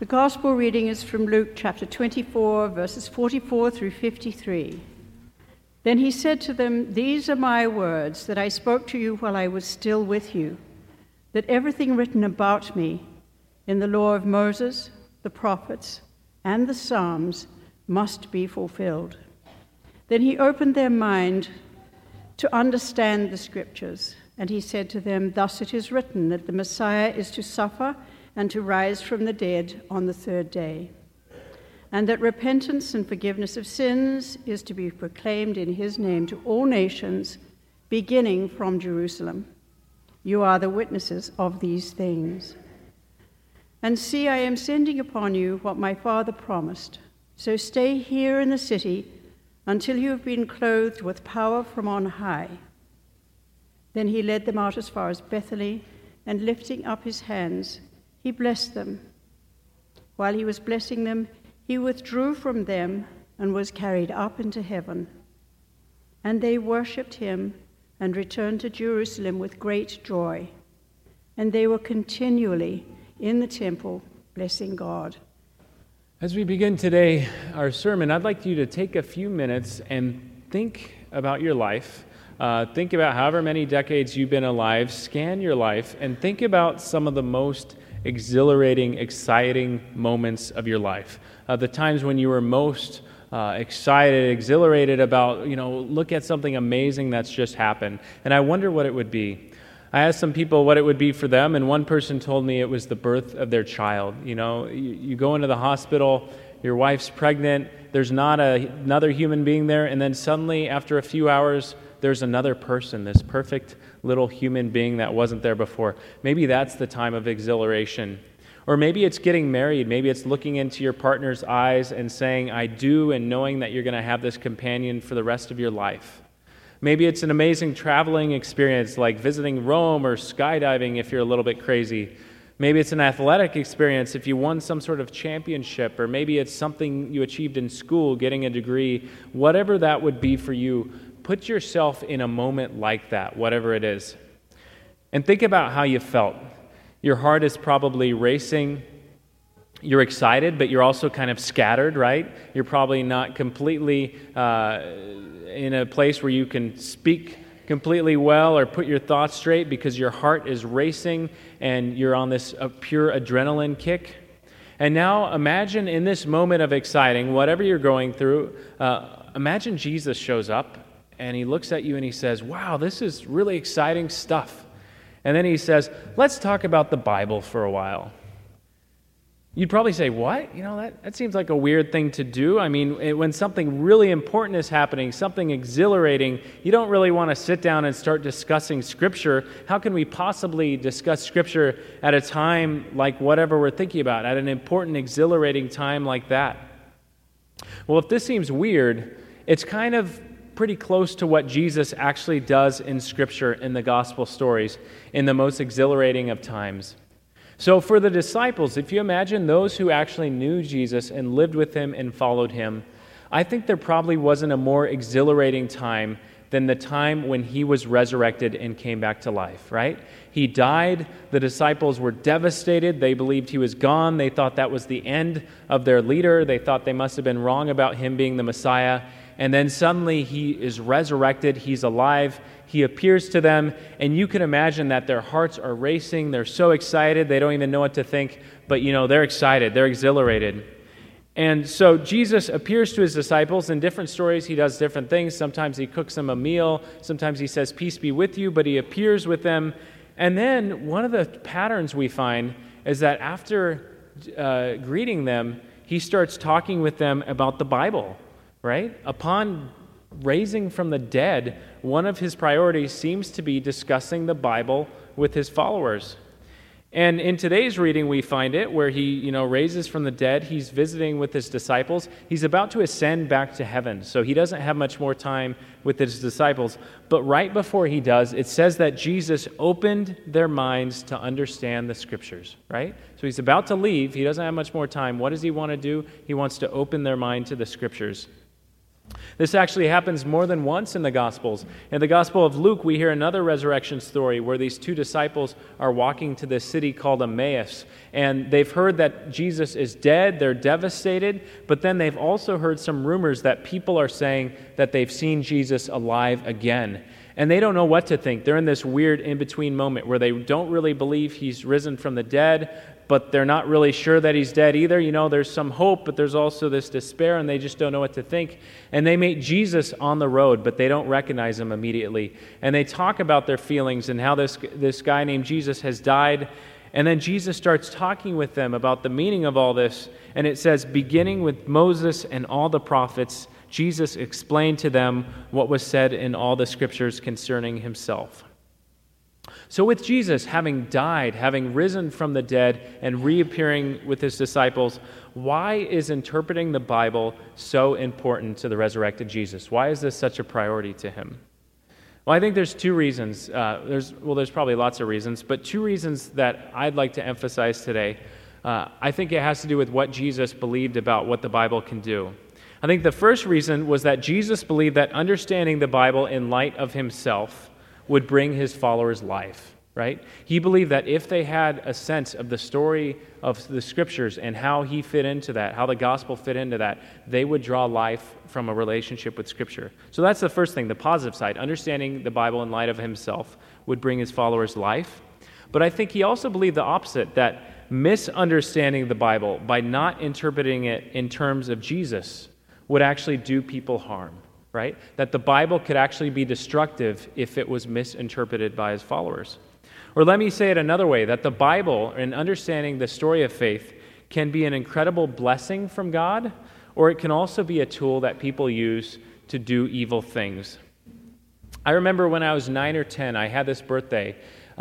The Gospel reading is from Luke chapter 24, verses 44 through 53. Then he said to them, "These are my words that I spoke to you while I was still with you, that everything written about me in the law of Moses, the prophets, and the Psalms must be fulfilled." Then he opened their mind to understand the scriptures, and he said to them, "Thus it is written that the Messiah is to suffer and to rise from the dead on the third day, and that repentance and forgiveness of sins is to be proclaimed in his name to all nations, beginning from Jerusalem. You are the witnesses of these things. And see, I am sending upon you what my Father promised. So stay here in the city until you have been clothed with power from on high." Then he led them out as far as Bethany, and lifting up his hands, he blessed them. While he was blessing them, he withdrew from them and was carried up into heaven. And they worshipped him and returned to Jerusalem with great joy. And they were continually in the temple blessing God. As we begin today, our sermon, I'd like you to take a few minutes and think about your life. Think about however many decades you've been alive, scan your life, and think about some of the most exhilarating, exciting moments of your life. The times when you were most excited, exhilarated about, look at something amazing that's just happened. And I wonder what it would be. I asked some people what it would be for them, and one person told me it was the birth of their child. You go into the hospital, your wife's pregnant, there's not another human being there, and then suddenly, after a few hours, there's another person, this perfect little human being that wasn't there before. Maybe that's the time of exhilaration. Or maybe it's getting married. Maybe it's looking into your partner's eyes and saying, "I do," and knowing that you're going to have this companion for the rest of your life. Maybe it's an amazing traveling experience like visiting Rome or skydiving if you're a little bit crazy. Maybe it's an athletic experience if you won some sort of championship, or maybe it's something you achieved in school, getting a degree. Whatever that would be for you, put yourself in a moment like that, whatever it is. And think about how you felt. Your heart is probably racing. You're excited, but you're also kind of scattered, right? You're probably not completely in a place where you can speak completely well or put your thoughts straight because your heart is racing and you're on this pure adrenaline kick. And now imagine in this moment of exciting, whatever you're going through, imagine Jesus shows up and he looks at you and he says, "Wow, this is really exciting stuff." And then he says, "Let's talk about the Bible for a while." You'd probably say, "What? That seems like a weird thing to do." I mean, when something really important is happening, something exhilarating, you don't really want to sit down and start discussing Scripture. How can we possibly discuss Scripture at a time like whatever we're thinking about, at an important, exhilarating time like that? Well, if this seems weird, it's kind of pretty close to what Jesus actually does in Scripture in the gospel stories in the most exhilarating of times. So for the disciples, if you imagine those who actually knew Jesus and lived with him and followed him, I think there probably wasn't a more exhilarating time than the time when he was resurrected and came back to life, right? He died. The disciples were devastated. They believed he was gone. They thought that was the end of their leader. They thought they must have been wrong about him being the Messiah. And then suddenly he is resurrected. He's alive. He appears to them. And you can imagine that their hearts are racing. They're so excited. They don't even know what to think. But, they're excited. They're exhilarated. And so Jesus appears to his disciples. In different stories, he does different things. Sometimes he cooks them a meal. Sometimes he says, "Peace be with you," but he appears with them. And then one of the patterns we find is that after greeting them, he starts talking with them about the Bible, right? Upon raising from the dead, one of his priorities seems to be discussing the Bible with his followers. And in today's reading, we find it where he, raises from the dead. He's visiting with his disciples. He's about to ascend back to heaven, so he doesn't have much more time with his disciples. But right before he does, it says that Jesus opened their minds to understand the Scriptures, right? So he's about to leave. He doesn't have much more time. What does he want to do? He wants to open their mind to the Scriptures. This actually happens more than once in the Gospels. In the Gospel of Luke, we hear another resurrection story where these two disciples are walking to this city called Emmaus, and they've heard that Jesus is dead, they're devastated, but then they've also heard some rumors that people are saying that they've seen Jesus alive again. And they don't know what to think. They're in this weird in-between moment where they don't really believe he's risen from the dead, but they're not really sure that he's dead either. You know, there's some hope, but there's also this despair, and they just don't know what to think. And they meet Jesus on the road, but they don't recognize him immediately. And they talk about their feelings and how this guy named Jesus has died. And then Jesus starts talking with them about the meaning of all this. And it says, beginning with Moses and all the prophets, Jesus explained to them what was said in all the scriptures concerning himself. So with Jesus having died, having risen from the dead, and reappearing with his disciples, why is interpreting the Bible so important to the resurrected Jesus? Why is this such a priority to him? Well, I think there's two reasons. There's probably lots of reasons, but two reasons that I'd like to emphasize today. I think it has to do with what Jesus believed about what the Bible can do. I think the first reason was that Jesus believed that understanding the Bible in light of himself would bring his followers life, right? He believed that if they had a sense of the story of the scriptures and how he fit into that, how the gospel fit into that, they would draw life from a relationship with scripture. So that's the first thing, the positive side. Understanding the Bible in light of himself would bring his followers life. But I think he also believed the opposite, that misunderstanding the Bible by not interpreting it in terms of Jesus would actually do people harm, right? That the Bible could actually be destructive if it was misinterpreted by his followers. Or let me say it another way, that the Bible, and understanding the story of faith, can be an incredible blessing from God, or it can also be a tool that people use to do evil things. I remember when I was 9 or 10, I had this birthday,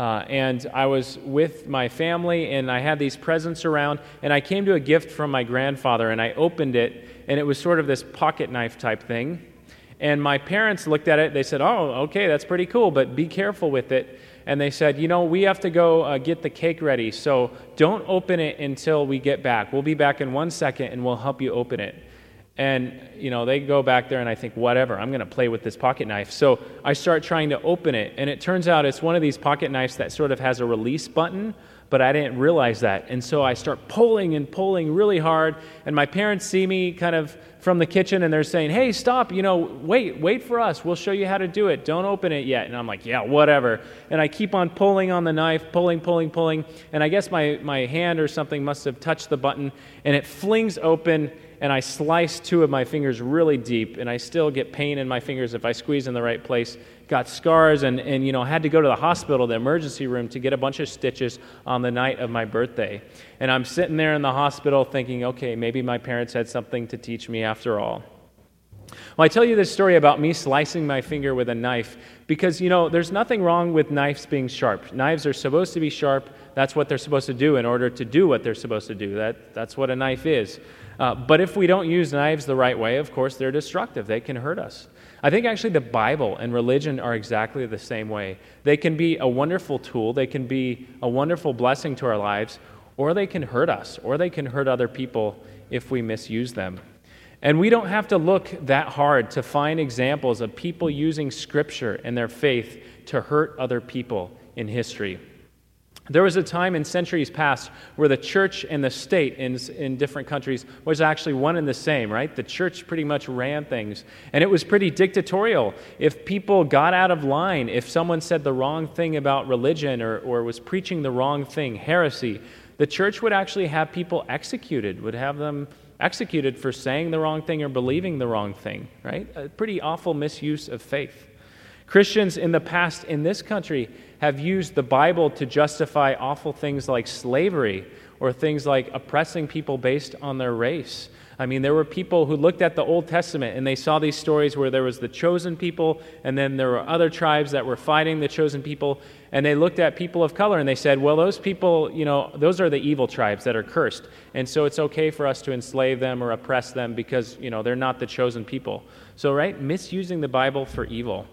and I was with my family, and I had these presents around, and I came to a gift from my grandfather, and I opened it, and it was sort of this pocket knife type thing. And my parents looked at it, they said, "Oh, okay, that's pretty cool, but be careful with it." And they said, "You know, we have to go get the cake ready, so don't open it until we get back. We'll be back in 1 second, and we'll help you open it." And, you know, they go back there, and I think, whatever, I'm going to play with this pocket knife. So I start trying to open it, and it turns out it's one of these pocket knives that sort of has a release button, but I didn't realize that. And so I start pulling and pulling really hard, and my parents see me kind of from the kitchen, and they're saying, "Hey, stop, you know, wait for us. We'll show you how to do it. Don't open it yet." And I'm like, "Yeah, whatever." And I keep on pulling on the knife, pulling, and I guess my hand or something must have touched the button, and it flings open, and I slice 2 of my fingers really deep, and I still get pain in my fingers if I squeeze in the right place. Got scars, and you know, had to go to the hospital, the emergency room, to get a bunch of stitches on the night of my birthday. And I'm sitting there in the hospital thinking, okay, maybe my parents had something to teach me after all. Well, I tell you this story about me slicing my finger with a knife because, you know, there's nothing wrong with knives being sharp. Knives are supposed to be sharp. That's what they're supposed to do in order to do what they're supposed to do. That's what a knife is. But if we don't use knives the right way, of course, they're destructive. They can hurt us. I think actually the Bible and religion are exactly the same way. They can be a wonderful tool. They can be a wonderful blessing to our lives, or they can hurt us, or they can hurt other people if we misuse them. And we don't have to look that hard to find examples of people using Scripture and their faith to hurt other people in history. There was a time in centuries past where the church and the state in different countries was actually one and the same, right? The church pretty much ran things, and it was pretty dictatorial. If people got out of line, if someone said the wrong thing about religion or was preaching the wrong thing, heresy, the church would actually have people executed, would have them executed for saying the wrong thing or believing the wrong thing, right? A pretty awful misuse of faith. Christians in the past in this country have used the Bible to justify awful things like slavery or things like oppressing people based on their race. I mean, there were people who looked at the Old Testament and they saw these stories where there was the chosen people and then there were other tribes that were fighting the chosen people, and they looked at people of color and they said, well, those people, you know, those are the evil tribes that are cursed, and so it's okay for us to enslave them or oppress them because, you know, they're not the chosen people. So, right, misusing the Bible for evil.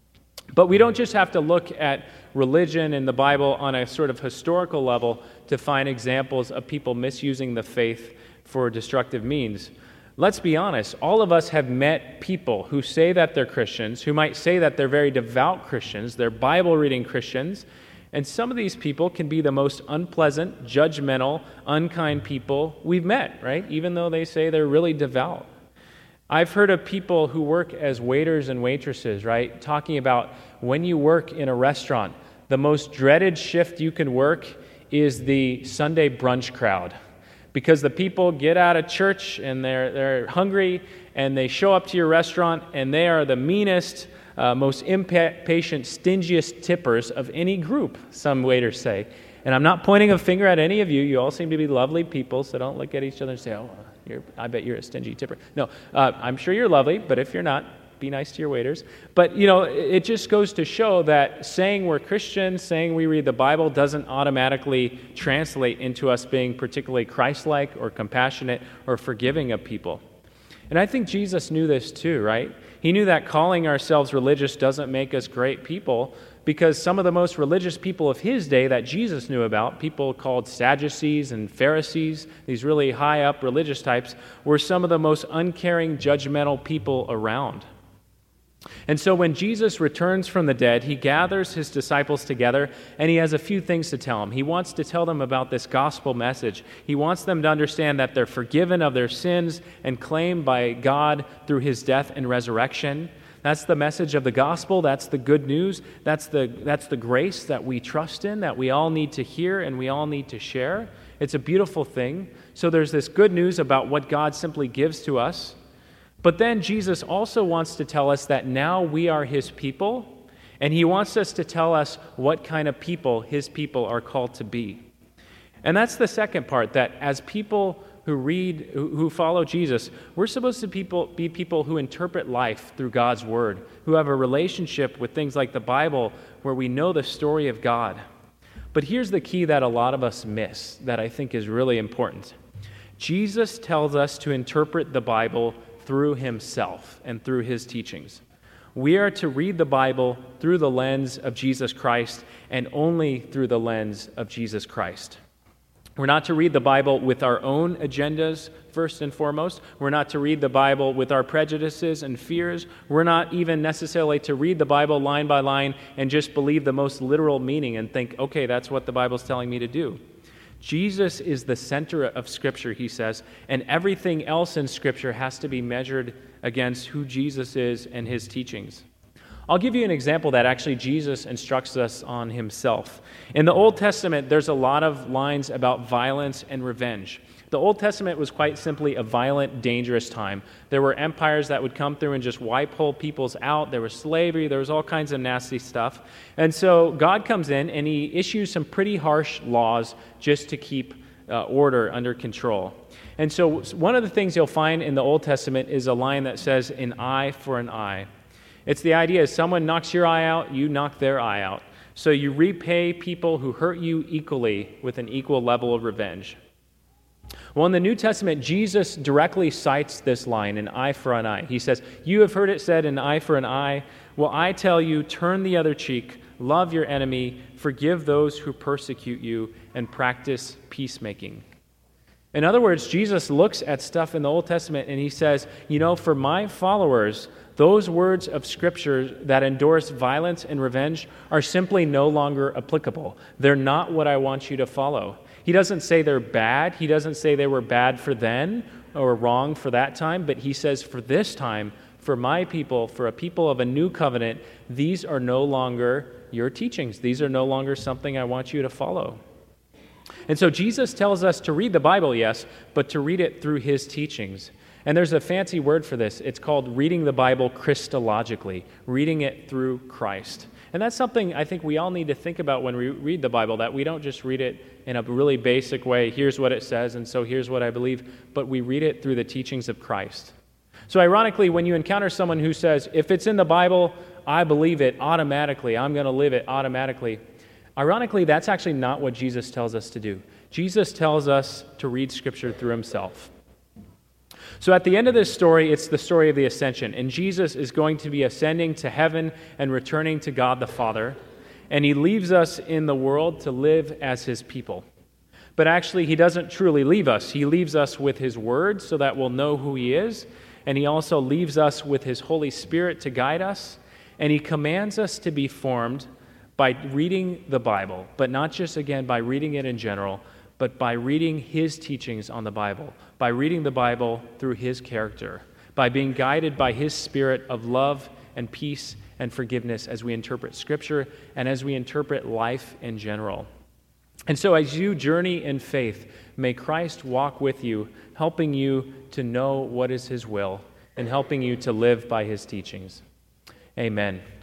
But we don't just have to look at religion and the Bible on a sort of historical level to find examples of people misusing the faith for destructive means. Let's be honest, all of us have met people who say that they're Christians, who might say that they're very devout Christians, they're Bible-reading Christians, and some of these people can be the most unpleasant, judgmental, unkind people we've met, right? Even though they say they're really devout. I've heard of people who work as waiters and waitresses, right, talking about when you work in a restaurant, the most dreaded shift you can work is the Sunday brunch crowd. Because the people get out of church and they're hungry and they show up to your restaurant and they are the meanest, most impatient, stingiest tippers of any group, some waiters say. And I'm not pointing a finger at any of you. You all seem to be lovely people, so don't look at each other and say, I bet you're a stingy tipper. No, I'm sure you're lovely, but if you're not, be nice to your waiters. But, it just goes to show that saying we're Christians, saying we read the Bible doesn't automatically translate into us being particularly Christ-like or compassionate or forgiving of people. And I think Jesus knew this too, right? He knew that calling ourselves religious doesn't make us great people, because some of the most religious people of his day that Jesus knew about, people called Sadducees and Pharisees, these really high-up religious types, were some of the most uncaring, judgmental people around. And so when Jesus returns from the dead, he gathers his disciples together, and he has a few things to tell them. He wants to tell them about this gospel message. He wants them to understand that they're forgiven of their sins and claimed by God through his death and resurrection. That's the message of the gospel. That's the good news. That's the grace that we trust in, that we all need to hear and we all need to share. It's a beautiful thing. So there's this good news about what God simply gives to us. But then Jesus also wants to tell us that now we are his people, and he wants us to tell us what kind of people his people are called to be. And that's the second part, that as people who follow Jesus, we're supposed to be people who interpret life through God's word, who have a relationship with things like the Bible where we know the story of God. But here's the key that a lot of us miss that I think is really important. Jesus tells us to interpret the Bible through himself and through his teachings. We are to read the Bible through the lens of Jesus Christ and only through the lens of Jesus Christ. We're not to read the Bible with our own agendas, first and foremost. We're not to read the Bible with our prejudices and fears. We're not even necessarily to read the Bible line by line and just believe the most literal meaning and think, okay, that's what the Bible's telling me to do. Jesus is the center of Scripture, he says, and everything else in Scripture has to be measured against who Jesus is and his teachings. I'll give you an example that actually Jesus instructs us on himself. In the Old Testament, there's a lot of lines about violence and revenge. The Old Testament was quite simply a violent, dangerous time. There were empires that would come through and just wipe whole peoples out. There was slavery. There was all kinds of nasty stuff. And so God comes in and he issues some pretty harsh laws just to keep order under control. And so one of the things you'll find in the Old Testament is a line that says, an eye for an eye. It's the idea, if someone knocks your eye out, you knock their eye out. So you repay people who hurt you equally with an equal level of revenge. Well, in the New Testament, Jesus directly cites this line, an eye for an eye. He says, you have heard it said, an eye for an eye. Well, I tell you, turn the other cheek, love your enemy, forgive those who persecute you, and practice peacemaking. In other words, Jesus looks at stuff in the Old Testament and he says, for my followers, those words of Scripture that endorse violence and revenge are simply no longer applicable. They're not what I want you to follow. He doesn't say they're bad. He doesn't say they were bad for then or wrong for that time, but he says for this time, for my people, for a people of a new covenant, these are no longer your teachings. These are no longer something I want you to follow. And so Jesus tells us to read the Bible, yes, but to read it through his teachings. And there's a fancy word for this. It's called reading the Bible Christologically, reading it through Christ. And that's something I think we all need to think about when we read the Bible, that we don't just read it in a really basic way, here's what it says, and so here's what I believe, but we read it through the teachings of Christ. So ironically, when you encounter someone who says, if it's in the Bible, I believe it automatically, I'm going to live it automatically, ironically, that's actually not what Jesus tells us to do. Jesus tells us to read Scripture through himself. So at the end of this story, it's the story of the ascension, and Jesus is going to be ascending to heaven and returning to God the Father, and he leaves us in the world to live as his people. But actually, he doesn't truly leave us. He leaves us with his word so that we'll know who he is. And he also leaves us with his Holy Spirit to guide us. And he commands us to be formed by reading the Bible, but not just, again, by reading it in general, but by reading his teachings on the Bible, by reading the Bible through his character, by being guided by his spirit of love and peace and forgiveness as we interpret Scripture and as we interpret life in general. And so as you journey in faith, may Christ walk with you, helping you to know what is his will and helping you to live by his teachings. Amen.